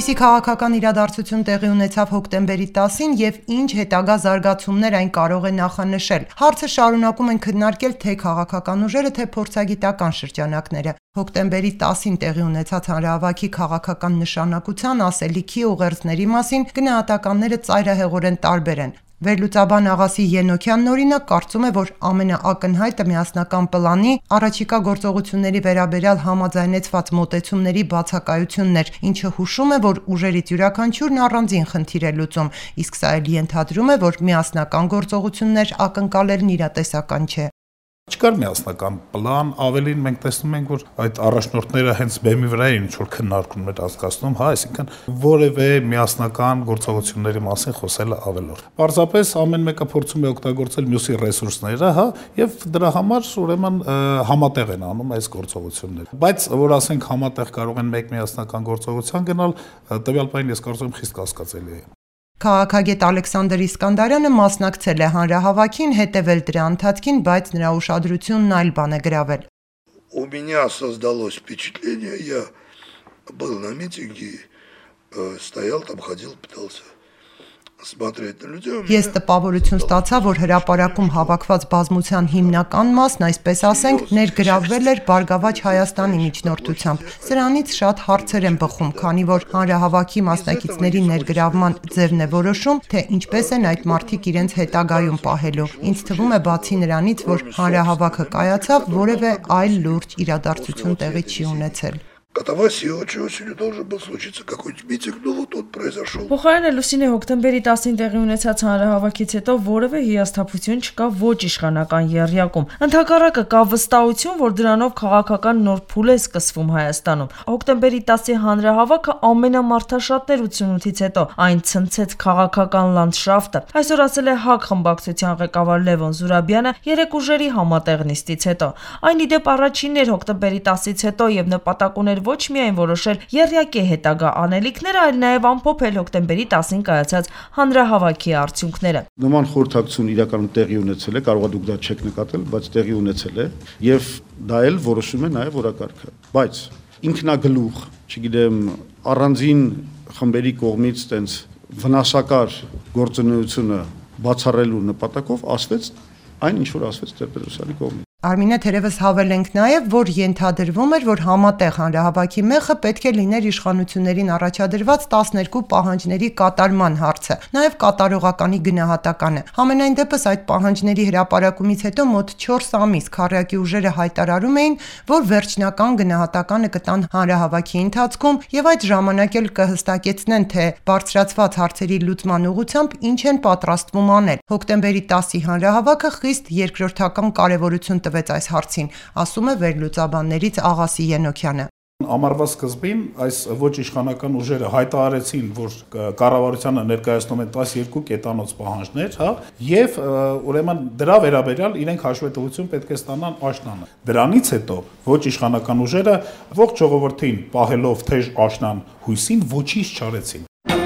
Ինչպիսի քաղաքական իրադարձություն տեղի ունեցավ հոկտեմբերի 10-ին եւ ինչ հետագա զարգացումներ այն կարող է նախանշել։ Հարցը շարունակում են քննարկել թե քաղաքական ուժերը, թե փորձագիտական շրջանակները։ Հոկտեմբերի 10-ին տեղի ունեցած հանրահավաքի քաղաքական նշանակության, ասելիքի, ուղերձների մասին գնահատականները ծայրահեղորեն տարբեր են։ Վերլուծաբան Աղասի Ենոքյանն օրինակ կարծում է, որ ամենաակնհայտը միասնական պլանի առաջիկա գործողությունների վերաբերյալ համաձայնեցված մոտեցումների բացակայությունն էր, ինչը հուշում է, որ ուժերից յուրաքանչյուրն առանձին խնդիր է լուծում, իսկ սա էլ ենթադրում է, որ միասնական գործողություններ ակնկալելն իրատեսական չէ։ Չկար միասնական պլան, ավելին մենք տեսնում ենք, որ այդ առաջնորդները հենց բեմի վրա էին ինչ-որ քննարկումներ անցկացնում, այսինքն որևէ միասնական գործողությունների մասին խոսելը ավելորդ։ Պարզապես ամեն մեկը փորձում է օգտագործել մյուսի ռեսուրսները, եւ դրա համար ուրեմն համատեղ են անում այս գործողությունները։ Բայց որ ասենք համատեղ կարող են մեկ միասնական գործողության գնալ, տվյալ բանին ես կարծում եմ խիստ կասկածելի է։ Քաղաքագետ Ալեքսանդր Իսկանդարյանը մասնակցել է հանրահավաքին, հետևել դրա ընթացքին, բայց նրա ուշադրությունն այլ բան է գրավել։ У меня создалось впечатление, я был на митинге, стоял там, ходил, пытался смотреть на людей. Ես տպավորություն ստացա, որ հրապարակում հավաքված բազմության հիմնական մասն, այսպես ասենք, ներգրավվել էր Բարգավաճ Հայաստանի միջնորդությամբ։ Սրանից շատ հարցեր են բխում, քանի որ հանրահավաքի մասնակիցների ներգրավման ձևն է որոշում, թե ինչպես են այդ մարդիկ իրենց հետագայում պահելու։ Ինձ թվում է, бացի նրանից, որ հանրահավաքը կայացավ, որևէ այլ լուրջ իրադարձություն տեղի չի ունեցել։ Катавасия, чего сегодня должен был случиться какой-нибудь митинг, но вот он произошел. Փոխարենը Լուսինե հոկտեմբերի 10-ին տեղի ունեցած հանրահավաքից հետո որևէ հիասթափություն չկա ոչ իշխանական եռյակում։ Ընդհակառակը կա վստահություն, որ դրանով քաղաքական նոր փուլ է սկսվում Հայաստանում։ Հոկտեմբերի 10-ի հանրահավաքը ամենամարդաշատներ 88-ից հետո այն ցնցեց քաղաքական լանդշաֆտը։ Այսօր ասել է ՀԱԿ խմբակցության ղեկավար Լևոն Զուրաբյանը երեք ուժերի համատեղ նիստից հետո։ Այն ի դեպ առաջինն էր հոկտեմբերի 10-ից հետո եւ նպատակ ուներ ոչ միայն որոշել եռյակի հետագա անելիքները, այլ նաև ամփոփել հոկտեմբերի 10-ին կայացած հանրահավաքի արդյունքները։ Նման խորհրդակցություն իրականում տեղի ունեցել է, կարող է դուք դա չեք նկատել, բայց տեղի ունեցել է եւ դա էլ որոշում է նաև օրակարգը։ Բայց ինքնագլուխ, չգիտեմ, առանձին խմբերի կողմից տենց վնասակար գործունեությունը բացառելու նպատակով ասվեց այն, ինչ որ ասվեց Տեր-Պետրոսյանի կողմից։ Արմինե, թերևս հավելենք նաև, որ ենթադրվում էր, որ համատեղ հանրահավաքի մեխը պետք է լիներ իշխանություններին առաջադրված 12 պահանջների կատարման հարցը, նաև կատարողականի գնահատականը։ Համենայն դեպս այդ պահանջների հրապարակումից հետո մոտ 4 ամիս քառյակի ուժերը հայտարարում էին, որ վերջնական գնահատականը կտան հանրահավաքի ընթացքում եւ այդ ժամանակ էլ կհստակեցնեն, թե բարձրացված հարցերի լուծման ուղղությամբ ինչ են պատրաստվում անել։ Հոկտեմբերի 10-ի հանրահավաքը խիստ երկրորդական կարևորություն տվեց այս հարցին, ասում է վերլուծաբաններից Աղասի Ենոքյանը։ Ամառվա սկզբին այս ոչ իշխանական ուժերը հայտարարեցին, որ կառավարությանը ներկայացնում են 12 կետանոց պահանջներ, եւ ուրեմն դրա վերաբերյալ իրենք հաշվետվություն պետք է ստանան աշնանը։ Դրանից հետո ոչ իշխանական ուժերը ողջ ժողովրդին պահելով թեժ աշնան հույսին ոչինչ չարեցին։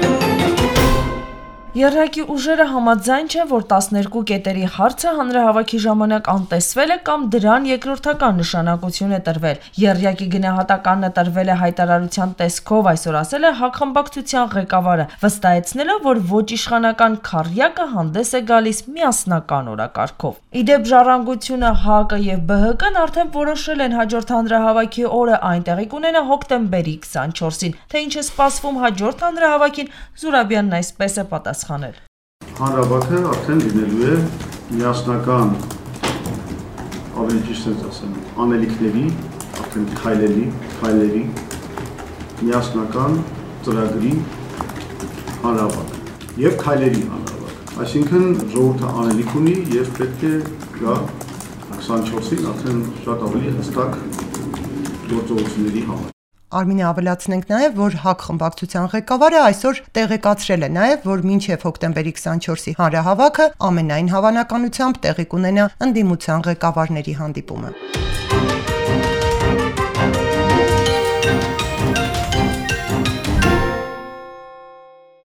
Եռյակի ուժերը համաձայն չեն, որ 12 կետերի հարցը հանրահավաքի ժամանակ անտեսվել է կամ դրան երկրորդական նշանակություն է տրվել։ Եռյակի գնահատականը տրվել է հայտարարության տեսքով, այսօր ասել է ՀԱԿ խմբակցության ղեկավարը, վստահեցնելով, որ ոչ իշխանական քառյակը հանդես է գալիս միասնական օրակարգով։ Ի դեպ ժառանգությունը, ՀԱԿ-ը եւ ԲՀԿ-ն արդեն որոշել են հաջորդ հանրահավաքի օրը այն տեղի կունենա հոկտեմբերի 24-ին, թե ինչ է սպասվում հաջորդ հանրահավաքին, Զուրաբյանն այսպես է պատասխանել։ Հանրահավաքը արդեն լինելու է միասնական, ավելի ճիշտ է ասեմ, անելիքների, արդեն քայլերի, միասնական ծրագրի հանրահավաք եւ քայլերի հանրահավաք։ Այսինքն ժողովուրդը անելիք ունի եւ պետք է գա 24-ին արդեն շատ ավելի հստակ գործողությունների համար։ Արմինե, ավելացնենք նաև, որ ՀԱԿ խմբակցության ղեկավարը այսօր տեղեկացրել է նաև, որ մինչև հոկտեմբերի 24-ի հանրահավաքը ամենայն հավանականությամբ տեղի կունենա ընդդիմության ղեկավարների հանդիպումը։